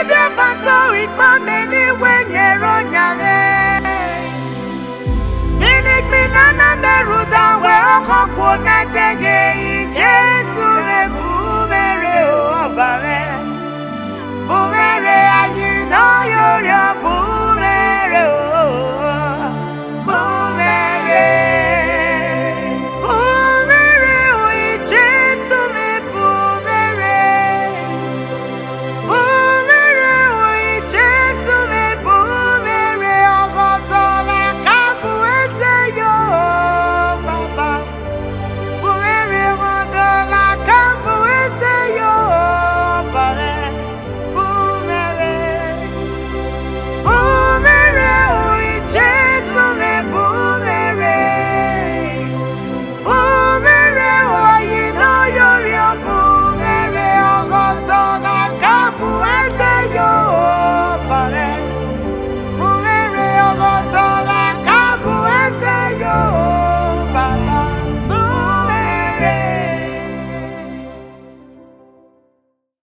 bia faso ikma meni wenyero nyare Minik minana meruda we okokwo na dege